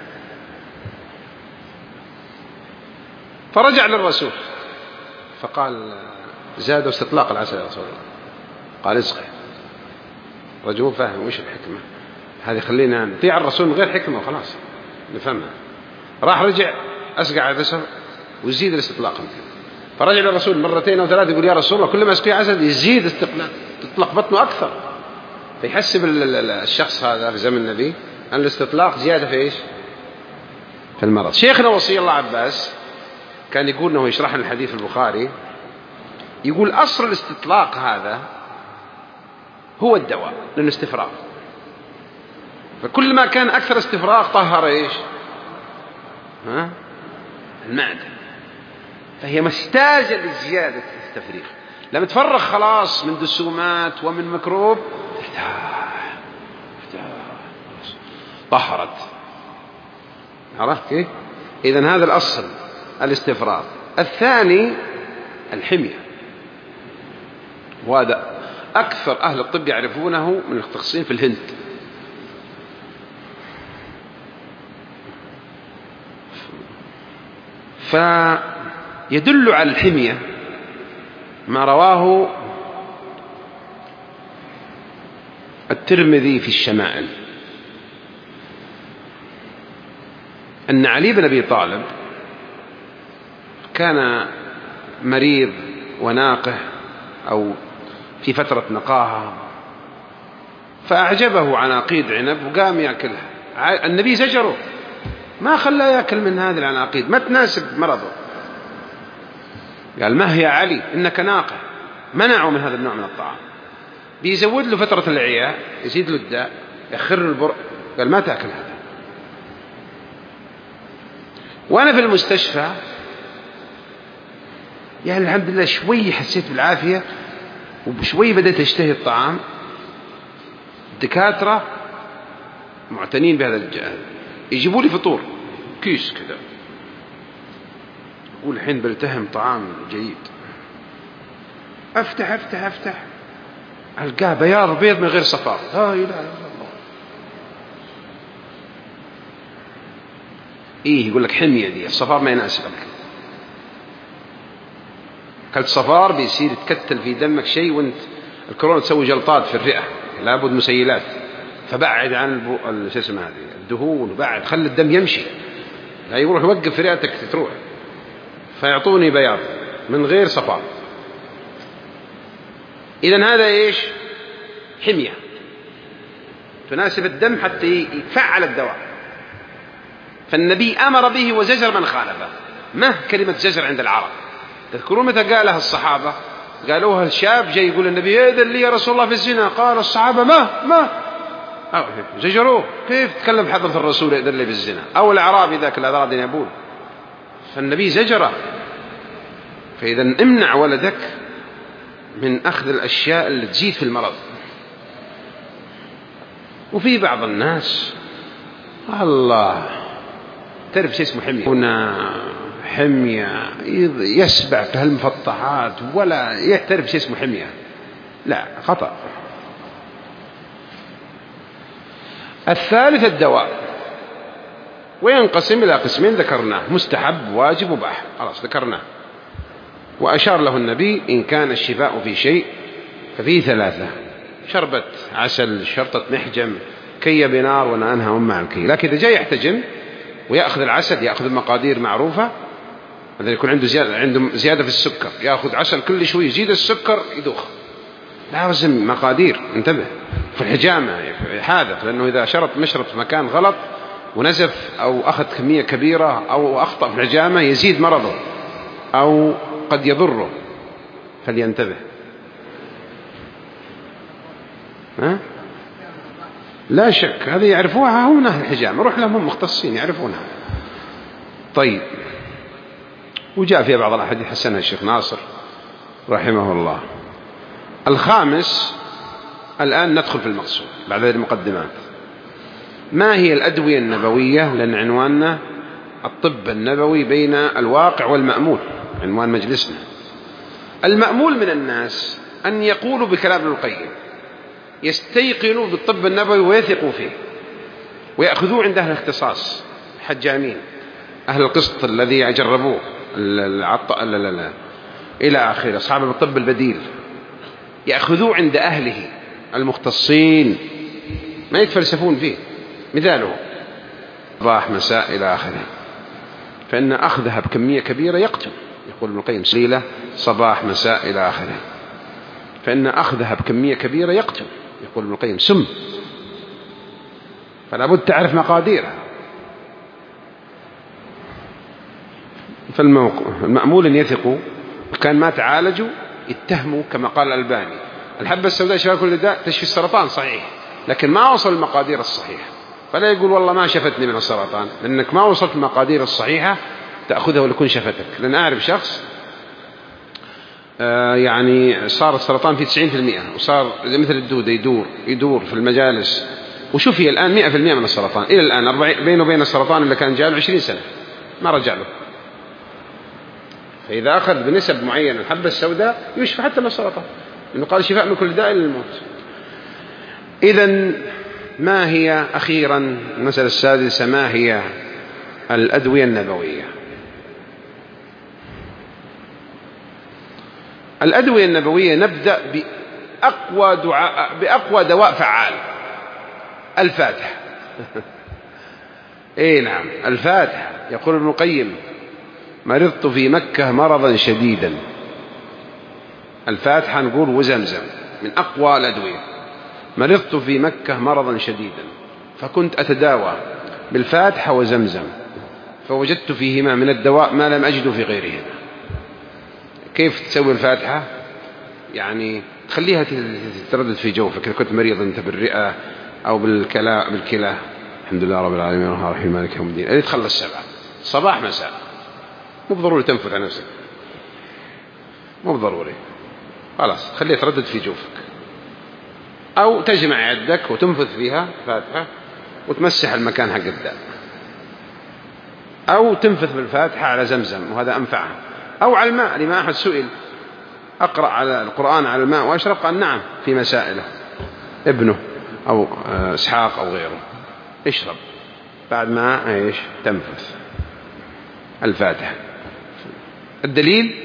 فرجع للرسول فقال: زادوا استطلاق العسل يا رسول الله. قال: اسقه. رجل فاهم وش الحكمة هذه، خلينا نطيع الرسول من غير حكمة وخلاص نفهمها. راح رجع أسقع عسل ويزيد الاستطلاق. فرجع للرسول مرتين أو ثلاثة يقول: يا رسول الله كل ما اسقي عسل يزيد تطلق بطنه أكثر. فيحسب الشخص هذا في زمن النبي أن الاستطلاق زيادة في إيش؟ في المرض. شيخنا وصي الله عباس كان يقول أنه يشرح الحديث البخاري، يقول أصل الاستطلاق هذا هو الدواء للاستفراغ، فكل ما كان أكثر استفراغ طهر إيش؟ ها؟ المعدة، فهي محتاجة لزيادة التفريغ. لما تفرغ خلاص من دسومات ومن ميكروب افتح افتح طهرت. عرفت كيف؟ إذن هذا الأصل الاستفراغ. الثاني الحمية، وهذا أكثر أهل الطب يعرفونه من المختصين في الهند. فيدل على الحمية ما رواه الترمذي في الشمائل أن علي بن أبي طالب كان مريض وناقه أو في فترة نقاهة، فأعجبه عناقيد عنب وقام يأكلها. النبي زجره، ما خلاه يأكل من هذه العناقيد، ما تناسب مرضه. قال: ما هي علي إنك ناقه. منعه من هذا النوع من الطعام، بيزود له فترة العياء، يزيد له الداء، يخر له البرء. قال: ما تأكل هذا. وأنا في المستشفى يعني الحمد لله شوي حسيت بالعافية، وشوي بدأت أشتهي الطعام. الدكاترة معتنين بهذا الجهاز يجيبوا لي فطور كيس كذا، أقول الحين بلتهم طعام جيد. أفتح أفتح أفتح ألقاه بياض بيض من غير صفار. لا إله إلا الله. إيه يقول لك حمية دي، الصفار ما يناسبك. كلت صفار بيصير يتكتل في دمك شيء، وانت الكورونا تسوي جلطات في الرئة، لابد مسيلات. فبعد عن البو... شو اسمه هذه الدهون، وبعد خلي الدم يمشي، لا يروح يوقف في رئتك تروح. فيعطوني بياض من غير صفار. إذن هذا إيش؟ حمية تناسب الدم حتى يفعل الدواء. فالنبي أمر به وزجر من خالفه. ما كلمة زجر عند العرب؟ تذكرون متى قالها الصحابة؟ قالوها الشاب جاي يقول النبي: إذن لي يا رسول الله في الزنا. قال الصحابة: ما ما زجروه. كيف تكلم حضرة الرسول إذن لي في الزنا؟ أو الأعرابي ذاك الذي أراد أن يبول. فالنبي زجره. فإذا امنع ولدك من أخذ الأشياء اللي تزيد في المرض. وفي بعض الناس الله تعرف شيء اسمه حمية، هنا حمية يسبع في هالمفطحات ولا يعترف شيء اسمه حمية. لا، خطأ. الثالث الدواء، وينقسم إلى قسمين ذكرناه: مستحب، واجب، مباح. خلاص ذكرناه. وأشار له النبي: إن كان الشفاء في شيء ففيه ثلاثة: شربة عسل، شرطة محجم، كي بنار، وأنا أنهى أم عن كي. لكن إذا جاء يحتجم ويأخذ العسل، يأخذ المقادير معروفة. هذا يكون عنده زيادة, عنده زيادة في السكر، يأخذ عسل كل شوي يزيد السكر يدوخ. لازم مقادير، انتبه. في الحجامة حاذق، لأنه إذا شرط مشرط في مكان غلط ونزف أو أخذ كمية كبيرة أو أخطأ في الحجامة يزيد مرضه أو قد يضره، فلينتبه. ها؟ لا شك هذه يعرفوها هم أهل الحجامة، روح لهم هم مختصين يعرفونها. طيب، وجاء في بعض الأحاديث حسنها الشيخ ناصر رحمه الله. الخامس، الآن ندخل في المقصود بعد هذه المقدمات. ما هي الأدوية النبوية؟ لأن عنواننا الطب النبوي بين الواقع والمأمول، عنوان مجلسنا. المأمول من الناس أن يقولوا بكلام ابن القيم، يستيقنوا بالطب النبوي ويثقوا فيه ويأخذوه عند أهل الاختصاص، الحجامين، أهل القسط الذي جربوه، العطاء لا لا لا إلى آخره، أصحاب الطب البديل، يأخذوه عند أهله المختصين، ما يتفلسفون فيه. مثاله صباح مساء إلى آخره، فإن أخذها بكمية كبيرة يقتل. يقول ابن القيم: سليلة صباح مساء إلى آخره، فإن أخذها بكمية كبيرة يقتل. يقول ابن القيم: سم. فلا بد تعرف مقاديرها. فالمأمول أن يثقوا، كان ما تعالجوا يتهموا، كما قال الألباني: الحبة السوداء شفاء كل داء، تشفي السرطان، صحيح، لكن ما وصل المقادير الصحيحة. فلا يقول والله ما شفتني من السرطان، لأنك ما وصلت المقادير الصحيحة تأخذها ولكن شفتك. لأن أعرف شخص آه يعني صار السرطان في تسعين بالمئة، وصار مثل الدودة يدور يدور في المجالس، وشوفي الآن مئة بالمئة من السرطان إلى الآن. بينه وبين السرطان اللي كان جاله عشرين سنة ما رجع له. فإذا أخذ بنسب معينة الحبة السوداء يشفى حتى من السرطان، إنه قال شفاء من كل داء إلا الموت. إذن ما هي أخيرا المسألة السادسة: ما هي الأدوية النبوية؟ الأدوية النبوية نبدأ بأقوى, دعاء بأقوى دواء فعال، الفاتحة. إيه نعم الفاتحة. يقول ابن القيم: مرضت في مكة مرضا شديدا. الفاتحة نقول وزمزم من أقوى الأدوية. مرضت في مكة مرضا شديدا فكنت أتداوى بالفاتحة وزمزم فوجدت فيهما من الدواء ما لم أجد في غيرهما. كيف تسوي الفاتحة؟ يعني تخليها تتردد في جوفك. إذا كنت مريض أنت بالرئة أو بالكلى بالكلى الحمد لله رب العالمين الرحمن الرحيم مالك يوم الدين، اللي تخلص سبعة صباح مساء، مو بضروري تنفث على نفسك، مو بضروري، خلاص تخليها تردد في جوفك. أو تجمع يدك وتنفث فيها فاتحة وتمسح المكان حق الداء، أو تنفث بالفاتحة على زمزم وهذا أنفعها، أو على الماء. الإمام أحمد سئل: أقرأ على القرآن على الماء وأشرب؟ قال: نعم، في مسائله ابنه أو إسحاق أو غيره، اشرب بعد ما إيش تنفث الفاتحة. الدليل: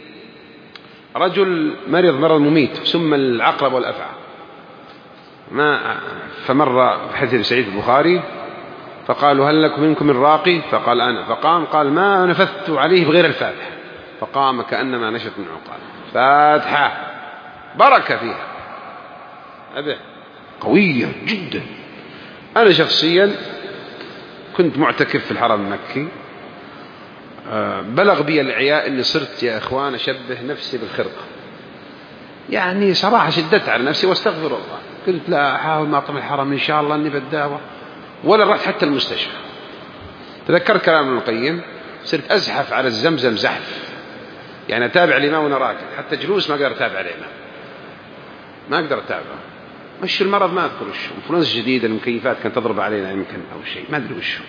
رجل مرض مرض مميت سم العقرب والأفعى، ما فمر بحديث سعيد البخاري فقالوا: هل لكم منكم من راقي؟ فقال: أنا. فقام قال: ما نفثت عليه بغير الفاتحة. فقام كأنما نشط من عقال. فاتحة بركة فيها، هذا قوية جدا. أنا شخصيا كنت معتكف في الحرم المكي، بلغ بي العياء أني صرت يا إخوان أشبه نفسي بالخرقة، يعني صراحة شدت على نفسي واستغفر الله. قلت لا أحاول ما أطلع الحرم إن شاء الله أني بالدعوة، ولا رحت حتى المستشفى. تذكرت كلام ابن القيم، صرت أزحف على الزمزم زحف، يعني أتابع الإمام وأنا راكد، حتى جلوس ما أقدر أتابع الإمام، ما أقدر أتابعه. وش المرض ما أذكر وش، انفلونزا جديدة، المكيفات كانت تضرب علينا يمكن أو شيء ما أدري وش.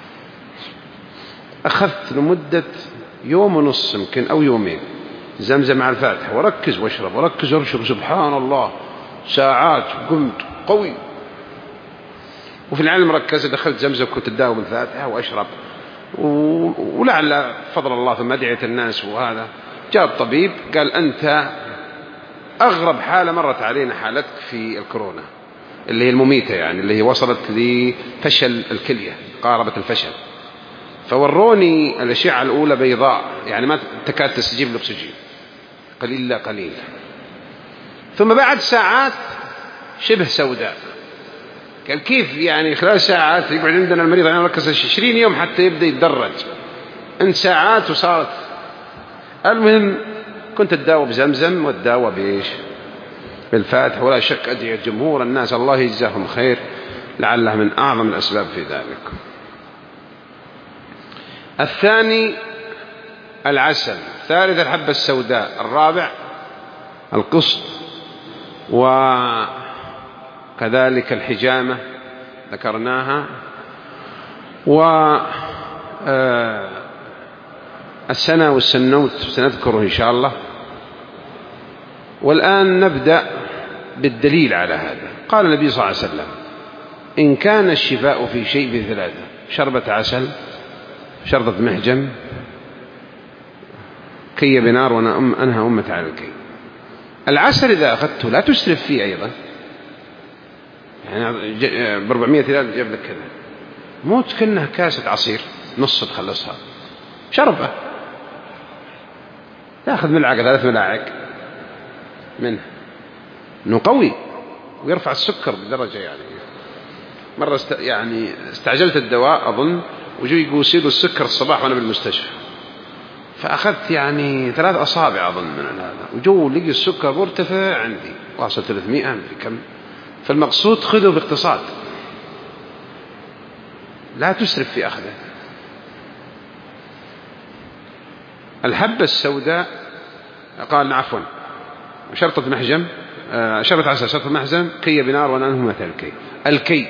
أخذت لمدة يوم ونص يمكن أو يومين زمزم على الفاتحة، وركز واشرب وركز واشرب، سبحان الله ساعات قمت قوي. وفي العلم مركز دخلت زمزم كنت أداوم الفاتحة وأشرب، ولعل فضل الله ثم أدعية الناس. وهذا جاء الطبيب قال: أنت أغرب حالة مرت علينا حالتك في الكورونا اللي هي المميتة، يعني اللي هي وصلت لفشل الكلية، قاربت الفشل. فوروني الأشعة الأولى بيضاء، يعني ما تكاد تستجيب الأكسجين، قليل لا قليل. ثم بعد ساعات شبه سوداء. قال: كيف يعني خلال ساعات؟ يقعد عندنا المريض أنا مركز عشرين يوم حتى يبدأ يتدرج، انت ساعات وصارت. المهم كنت أتداوى بزمزم وأتداوى بإيش؟ بالفاتح. ولا شك أدعي جمهور الناس الله يجزاهم خير، لعله من أعظم الأسباب في ذلك. الثاني العسل، الثالث الحبة السوداء، الرابع القسط، وكذلك الحجامة ذكرناها، والسنة والسنوت سنذكره إن شاء الله. والآن نبدأ بالدليل على هذا. قال النبي صلى الله عليه وسلم: إن كان الشفاء في شيء بثلاثة: شربة عسل، شربة محجم، كي بنار وأنا أم أنهى أمة على الكي. العسل إذا أخذته لا تسرف فيه أيضا، يعني بربعمية ريال جاب لك كذا، مو تكنه كاسة عصير نص تخلصها، شربة تأخذ ملعقة ثلاث ملاعق منه، إنه قوي ويرفع السكر بدرجة. يعني مرة است... يعني استعجلت الدواء أظن، وجو يقوسيله السكر الصباح وأنا بالمستشفى، فأخذت يعني ثلاث أصابع أظن من هذا، وجو لقي السكر مرتفع عندي واصل ثلاثمائة مدري كم. فالمقصود خذه باقتصاد، لا تسرف في أخذه. الحبة السوداء قال عفوا شرطة محجم، شرطة عسل، شرطة محجم، كي بنار وأنا أنهى مثل الكي. الكي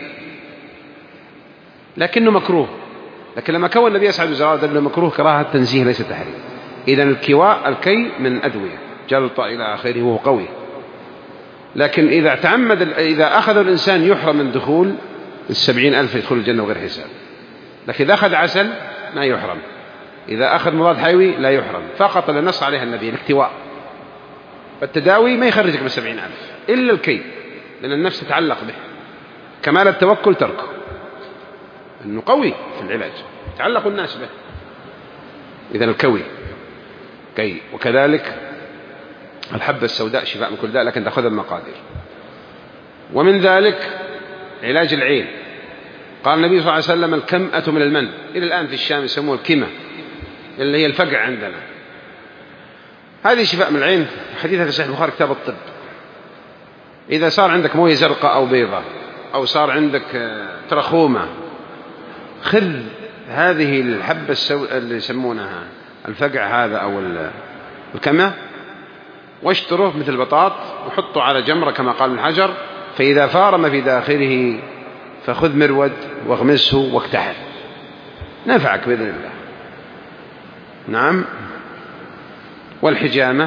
لكنه مكروه، لكن لما كون النبي صلى الله عليه وسلم دل مكروه كراهة تنزيه ليس تحريم. إذن الكواء الكي من أدوية جلطة إلى آخره وهو قوي، لكن إذا تعمد إذا أخذ الإنسان يحرم من دخول السبعين ألف يدخل الجنة وغير حساب. لكن إذا أخذ عسل ما يحرم، إذا أخذ مضاد حيوي لا يحرم، فقط اللي نص عليها النبي الاكتواء. التداوي ما يخرجك من سبعين ألف إلا الكي، لأن النفس تتعلق به. كمال التوكل تركه، أنه قوي في العلاج تعلق الناس به. إذن الكوي كي. وكذلك الحبة السوداء شفاء من كل داء لكن تأخذ المقادير. ومن ذلك علاج العين، قال النبي صلى الله عليه وسلم الكمأة من المن. إلى الآن في الشام يسموه الكمة اللي هي الفقع عندنا. هذه شفاء من العين، حديثها في صحيح البخاري كتاب الطب. إذا صار عندك موية زرقاء أو بيضاء أو صار عندك ترخومة، خذ هذه الحبة السوداء اللي يسمونها الفقع هذا أو الكمة واشتروه مثل البطاط وحطه على جمرة كما قال ابن حجر، فإذا فار ما في داخله فخذ مرود واغمسه واكتحل، نفعك بإذن الله. نعم. والحجامة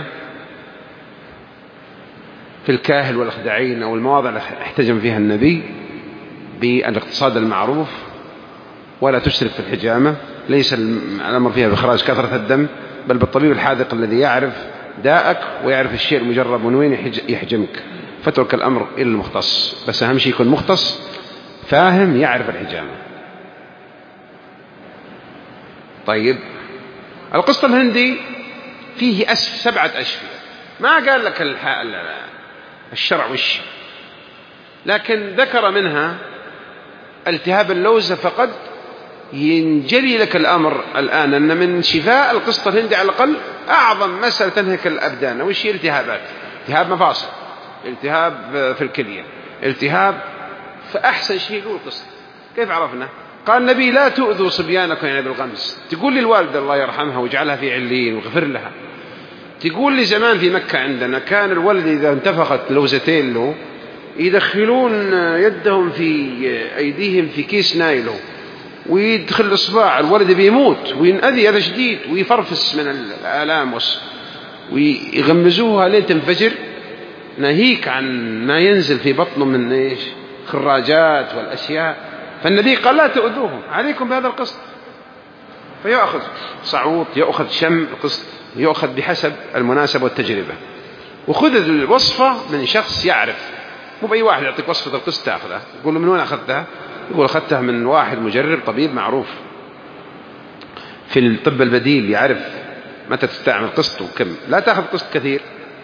في الكاهل والأخدعين أو المواضع التي احتجم فيها النبي بالاقتصاد المعروف، ولا تشرف في الحجامة. ليس الأمر فيها بإخراج كثرة الدم، بل بالطبيب الحاذق الذي يعرف داءك ويعرف الشيء المجرب من وين يحجمك، فترك الأمر إلى المختص. بس أهم شيء يكون مختص فاهم يعرف الحجامة. طيب، القسط الهندي فيه أسف سبعة أشفية، ما قال لك الشرع وش، لكن ذكر منها التهاب اللوزة. فقد ينجلي لك الأمر الآن أن من شفاء القسط الهندي على الأقل أعظم مسألة تنهك الأبدان وش هي؟ التهابات، التهاب مفاصل، التهاب في الكلية، التهاب. فأحسن شيء هو القسط. كيف عرفنا؟ قال النبي لا تؤذوا صبيانكم يعني بالغمس. تقول لي الوالدة الله يرحمها ويجعلها في عليين وغفر لها، تقول لي زمان في مكة عندنا كان الولد إذا انتفخت لوزتين له يدخلون يدهم في أيديهم في كيس نايلو ويدخل الإصبع، الولد بيموت وينأذي هذا شديد ويفرفس من الآلام ويغمزوها لين تنفجر، ناهيك عن ما ينزل في بطنه من إيش خراجات والأشياء. فالنبي قال لا تؤذوهم، عليكم بهذا القسط. فيأخذ صعود، يأخذ شم القسط، يأخذ بحسب المناسبة والتجربة. وخذ الوصفة من شخص يعرف، مو بأي واحد يعطيك وصفة القسط تأخذها. يقول له من وين أخذتها؟ يقول أخذتها من واحد مجرب طبيب معروف في الطب البديل، يعرف متى تستعمل قسط وكم. لا تأخذ قسط كثير.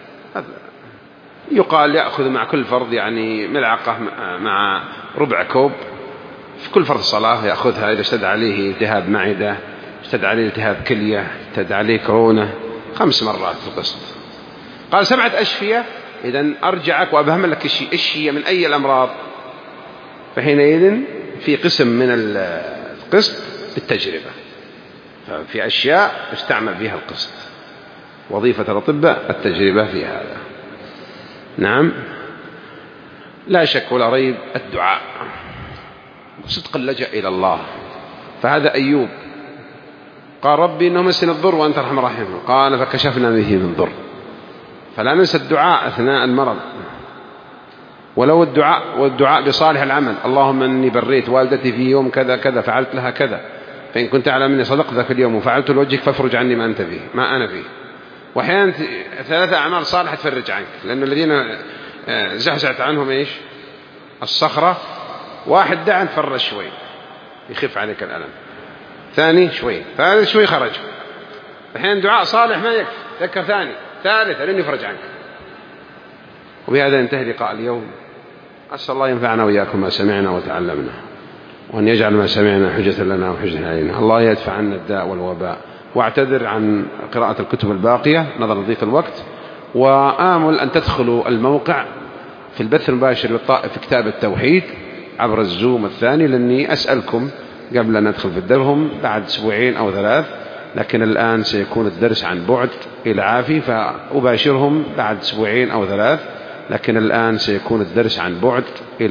يقال يأخذ مع كل فرض يعني ملعقة مع ربع كوب في كل فرض صلاة يأخذها. إذا اشتد عليه التهاب معدة، اشتد عليه التهاب كلية، اشتد عليه كورونا، خمس مرات في القسط. قال سبعة أشفية. إذن أرجعك وأبهم لك إيش هي من أي الأمراض. فحينئذ في قسم من القسط بالتجربة، في أشياء يستعمل فيها القسط. وظيفة الأطباء التجربة في هذا. نعم. لا شك ولا ريب الدعاء صدق اللجأ إلى الله. فهذا أيوب قال ربي إنه مسني الضر وأنت أرحم الراحمين، قال فكشفنا به من ضر. فلا ننسى الدعاء أثناء المرض، ولو الدعاء والدعاء بصالح العمل. اللهم إني بريت والدتي في يوم كذا كذا فعلت لها كذا، فإن كنت أعلم أني صدقت ذاك اليوم وفعلت لوجهك فافرج عني ما أنت فيه ما أنا فيه. وأحيانا ثلاثة أعمال صالحة تفرج عنك، لأن الذين زحزحت عنهم إيش الصخرة، واحد دعا فرج شوي يخف عليك الألم، ثاني شوي، ثالث شوي خرج. أحيانا دعاء صالح ما يكفي، ذكر ثاني ثالث لن يفرج عنك. وبهذا ينتهي لقاء اليوم. أسأل الله ينفعنا وإياكم ما سمعنا وتعلمنا، وأن يجعل ما سمعنا حجة لنا وحجة علينا. الله يدفع عنا الداء والوباء. واعتذر عن قراءة الكتب الباقية نظرا لضيق الوقت، وآمل أن تدخلوا الموقع في البث المباشر في كتاب التوحيد عبر الزوم الثاني، لأني أسألكم قبل أن ندخل في الدرهم بعد أسبوعين أو ثلاث، لكن الآن سيكون الدرس عن بعد إلى عافي، فأباشرهم بعد أسبوعين أو ثلاث، لكن الآن سيكون الدرس عن بعد إلى